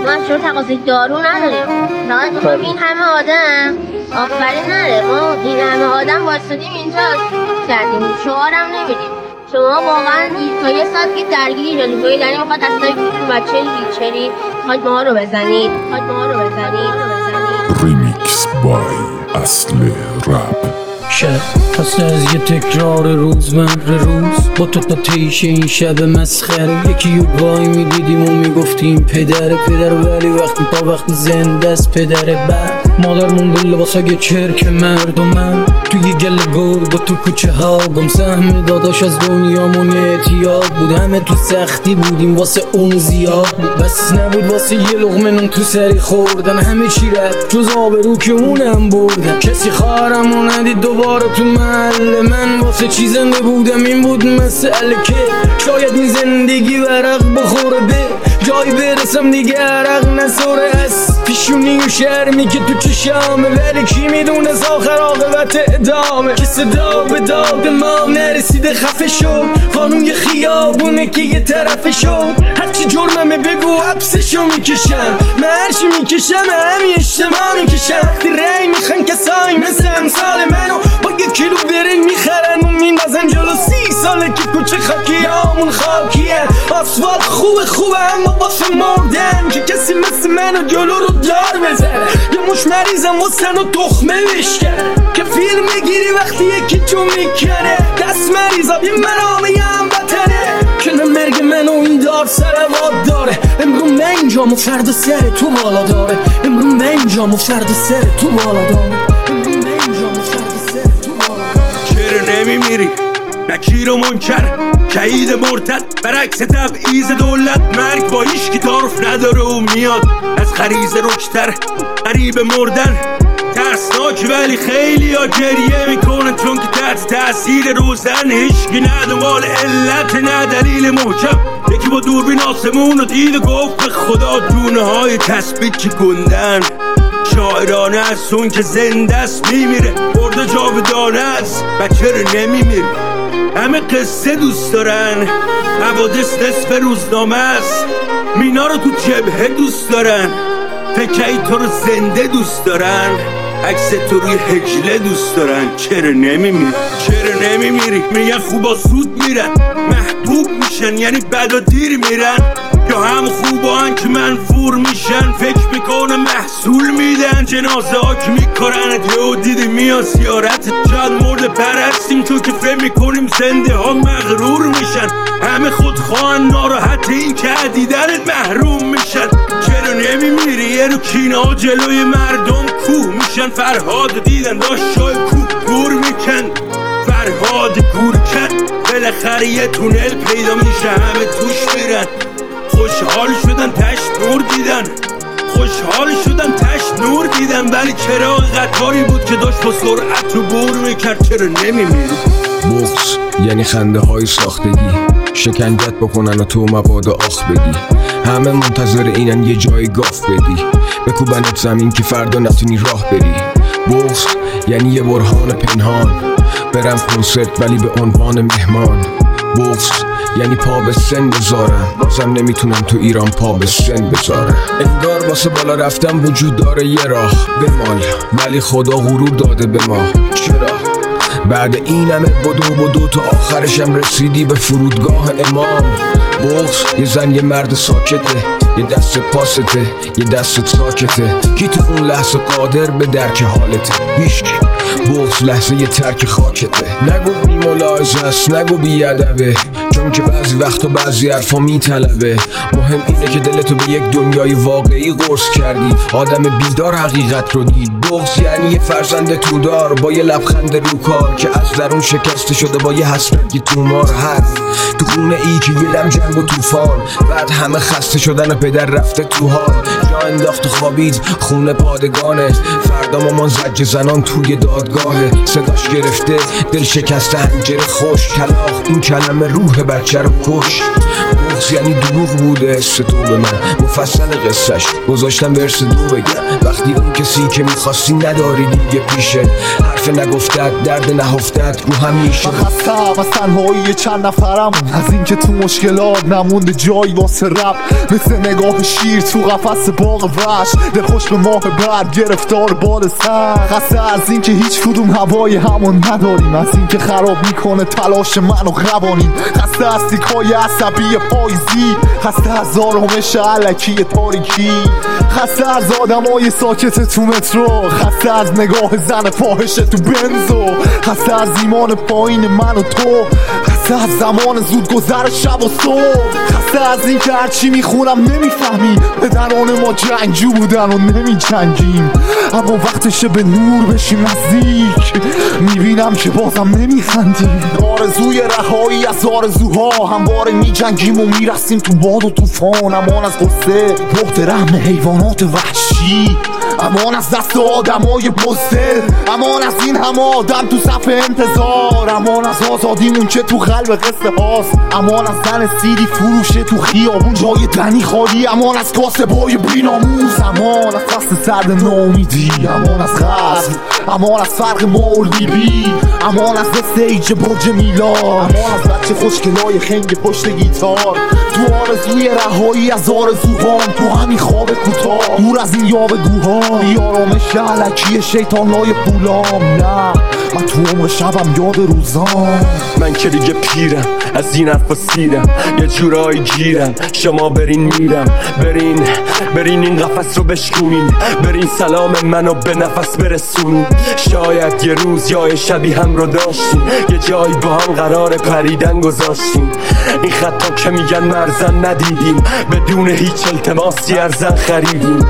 ما شور تقاضی دارو نداریم، فقط میخوایم این همه آدم آفرین نره. ما این همه آدم واسدیم اینجا کردیم، شعارم نمیدیم. شما واقعا تا یه ساعت که درگیری جلوی ویلانی میخواد دستای بچه ریچری میخواد ما رو بزنید. ریمیکس بای اصل رپ. خسته از یه تکرار روز با تو تیشه این شب مسخره. یکی یو وای میدیدیم و میگفتیم پدر ولی وقتی زنده است پدر بعد مادر مونده لباسای چرک مردمم توی گل گرگ و تو کوچه ها گم سهم داداش از دنیامون اعتیاد بود. همه تو سختی بودیم واسه اون زیاد بود، بس نبود واسه یه لقمه نون تو سری خوردن. همه چی رفت جز آبرو که اونم بردن. کسی خواهرمو ندید دوباره تو محل من. واسه چی زنده بودم این بود مسئله که شاید این زندگی ورق بخوره به جایی برسم دیگه عرق نسوره از پیشونی و شرمی که تو چشامه. ولی کی میدونه آخر عاقبت ادامه که صدا به داد ما نرسیده خفه شد. قانون یه خیابونه که یه طرفه شد. هرچی جرممه بگو حبسشو میکشم، من هرچی میکشم همین اجتماع میکشم. وقتی رای میخوان کسایی مثل امثال منو با یه کیلو برنج میخرن و میندازن جلو 30 ساله که کوچه خاکیامون خاکیه. آسفالت خوبه اما واسه مردن که کسی مثل منو جلو رو دار بزنه. یه مش مریضم واسه نو تخمه بشکنه که فیلم بگیری وقتی یکی تو میکنه. دست مریضا بی منامه یه هموطنه که نه مرگ منو این دار سرواد داره. امرو من اینجام و فردا سر تو بالا داره. امرو من اینجام و فردا سر تو بالا داره. چرا نمیمیری؟ نکیر و منکر شهید مرتد برعکس تبعیض دولت. مرگ با هیچ کی تعارف نداره و میاد از غریزه رکتر. قریب مردن ترسناک ولی خیلی ها گریه میکنن چون که تحت تأثیر روزن. هیچکی نه دنبال علت نه دلیل محکم. یکی با دوربین آسمون رو دید و گفت به خدا دونه های تثبیت که گندن. شاعرانه است اون که زنده است میمیره، برده جاودانه است و چرا نمیمیره. همه قصه دوست دارن، حوادث نصف روزنامه است. مینا رو تو جبهه دوست دارن، فکری تو رو زنده دوست دارن. عکس تو روی هجله دوست دارن. چرا نمیمیری؟ میگن خوبا زود میرن، محبوب میشن یعنی بد و دیر میرن. یا هم خوبان که منفور میشن فکر میکنه محصول میدن. جنازه ها که میکنن یهو دیدی میان زیارت. شاید مرد پرستیم چون که فکر میکنیم زنده ها مغرور میشن. همه خودخواهن ناراحت این که دیدنت محروم میشن. چرا نمیمیری؟ یه رو کینه ها جلوی مردم کوه میشن. فرهاد دیدن داشت شای کوه گور میکن. فرهاد گور کن بالاخره یه تونل پیدا میشه همه توش میرن. خوشحال شدن تشت نور دیدن ولی چراغ قطاری بود که داشت با سرعت رو بور میکرد. چرا نمیمیری؟ بغض یعنی خنده های ساختگی، شکنجت بکنن و تو مبادا آخ بگی. همه منتظر اینن یه جای گاف بدی، بکوبنت زمین که فردا نتونی راه بری. بغض یعنی یه برهان پنهان، برم کنسرت ولی به عنوان مهمان. بغض یعنی پا به سن بذارم، بازم نمیتونم تو ایران پا به سن بذارم. انگار واسه بالا رفتم وجود داره یه راه بمال، ولی خدا غرور داده به ما. چرا؟ بعد این همه بدو تو آخرشم رسیدی به فرودگاه امام. بغض یه زن یه مرد ساکته، یه دست پاسته یه دست ساکته. کی تو اون لحظه قادر به درک حالته؟ هیچکی. بغض لحظه یه ترک خاکته. نگو بی ملاحظه است، نگو بی ادبه، چون که بعضی وقتا بعضی حرفا میطلبه. مهم اینه که دلتو به یک دنیای واقعی قرص کردی، آدم بیدار حقیقت رو دید. بغض یعنی یه فرزند تودار با یه لبخند رو کار که از درون شکسته شده با یه حسرت تومار. هست تو خونه ای که یه دم جنگ و توفان، بعد همه خسته شدن و پدر رفته تو حال. جا انداخت و خوابید خونه پادگانه، فردا مامان زجر زنان توی دادگاهه. صداش گرفته دل شکسته حنجره خوش، کلاغ این کلمه روح بچه رو کش. راست یعنی دروغ بوده عشق تو به من. مفصل قصهش گذاشتم ورس دو بگم. وقتی اون کسی که میخواستی نداری دیگه پیشه، حرف نگفتت درد نهفتت رو هم میشه. من خستم از تنهایی چند نفرم، از اینکه تو مشکلات نمونده جایی واسه رب. مثل نگاه شیر تو قفس باغ وحش، دلخوش به ماه بعد گرفتار بال سر. خسته از اینکه هیچ کدوم هوای همون نداریم، از اینکه خراب میکنه تلاش من و قوانین. خسته از تیکای عصبی پاییزی، خسته از آرامش علکی تاریکی، خسته از آدمای ساکت تو مترو، خسته از نگاه زن فاحش تو بنزو، خسته از ایمان پایین من و تو، خسته از زمان زود گذر شب و صبح، خسته از این که هرچی میخونم نمیفهمی. پدران ما جنگجو بودن و نمی جنگیم، اما وقتشه به نور بشیم نزدیک. میبینم که بازم نمیخندی. آرزوی رهایی از آرزوها، همواره میجنگیم و میرسیم تو باد و طوفان. امان از قصه بغض رحم حیوانات وحشی، امان از دست آدمای بزدل، امان از این همه آدم تو صف انتظار، امان از آزادیمون که تو قلب قصه هاست، امان از زن سیدی فروشه تو خیابون جای دنی خالی، امان از کاسبای بیناموز، امان از فصل سرد ناامیدی، امان از غزل، امان از فرق ما و لیبی، امان از استیج برج میلاد، امان از بچه خوشگلای خنگ پشت گیتار. تو آرزوی رهایی از آرزوهام، تو همین خواب کوتاه دور از این یاوه‌گوها، آرامش علکی شیطانای پولام. نه من تو عمر شبم یاد روزام. من که دیگه پیرم از این حرفا سیرم، یه جورایی گیرم. شما برین میرم، برین این قفس رو بشکونین، برین سلام منو به نفس برسونین. شاید یه روز یا یه شبی هم رو داشتین، یه جایی با هم قرار پریدن گذاشتین. این خطا که میگن مرزن ندیدیم، بدون هیچ التماسی ارزن خریدیم.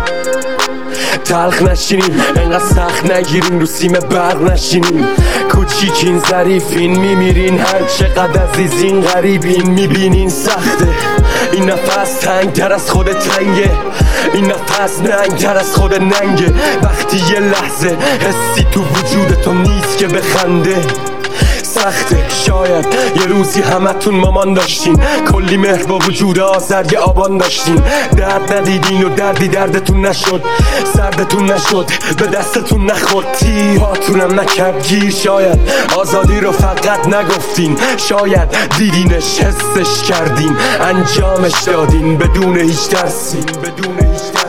تلخ نشینیم انقدر سخت نگیرین، رو سیم برق نشینیم. کوچیکین ظریفین میمیرین، هر چقدر عزیزین غریبین. میبینین سخته این نفس، تنگ تر از خود تنگه این نفس، ننگ تر از خود ننگه. وقتی یه لحظه حسی تو وجودتو نیست که بخنده. سخته شاید یه روزی همتون مامان داشتین، کلی مهر با وجود آذر یه آبان داشتین. درد ندیدین و دردی دردتون نشد، سردتون نشد به دستتون نخورد، تیهاتونم نکرد گیر. شاید آزادی رو فقط نگفتین، شاید دیدینش حسش کردین، انجامش دادین بدون هیچ ترسی.